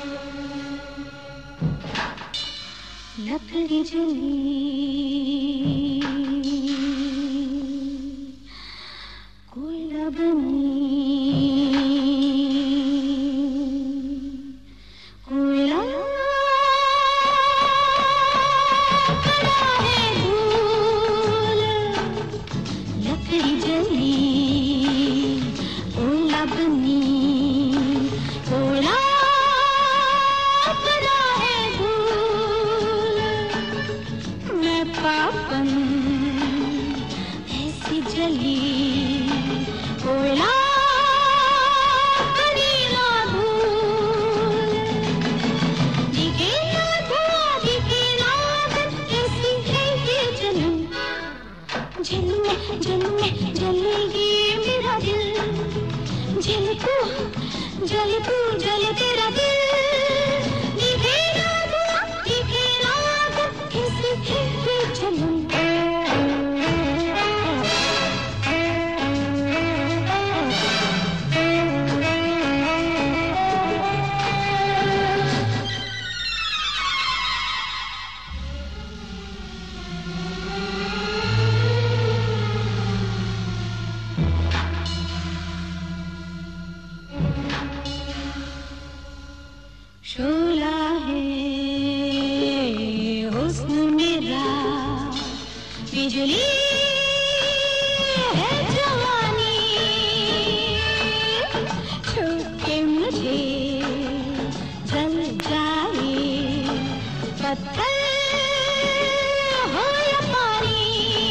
लकड़ी जली कोयला बनी कोयला पड़ा है धूल लकड़ी जली कोयला बनी कोयला पड़ा है धूल मैं पापन ऐसी जली कोयला करीना धूल दिखे ना धुआं दिखे ना ऐसी है ये जलन जल में जलेगी मेरा दिल जल तू जल तेरा दिल दिखे ना धुआं दिखे ना ऐसी है ये जलन शोला है हुस्न मेरा बिजली है जवानी छू के मुझे जल जाए पत्थर हो या पानी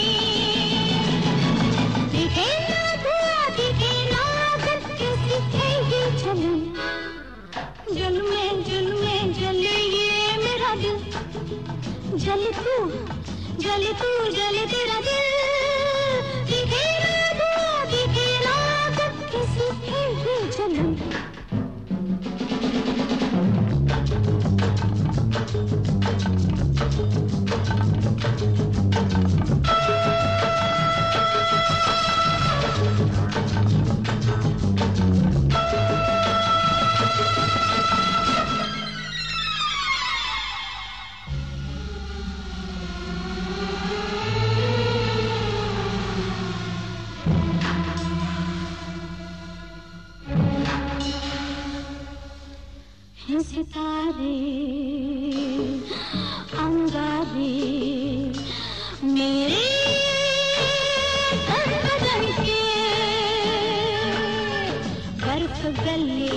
दिखे ना धुआं दिखे ना कैसी है ये जलन जल में जले ये मेरा दिल जल तेरा दिल दिखे ना धुआं दिखे ना कैसी है ये जलन सितारे अंगारे मेरे बदन के बर्फ गले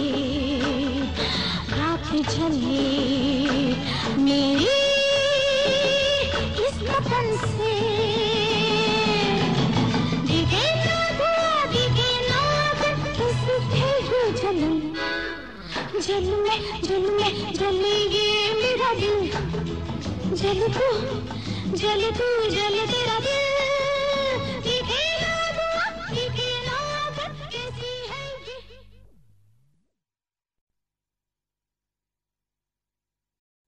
रात झले मेरी इस वतन से दिखे ना धुआं दिखे ना कैसी है ये जलन जल में जलेगी मेरा दिल जल तू जल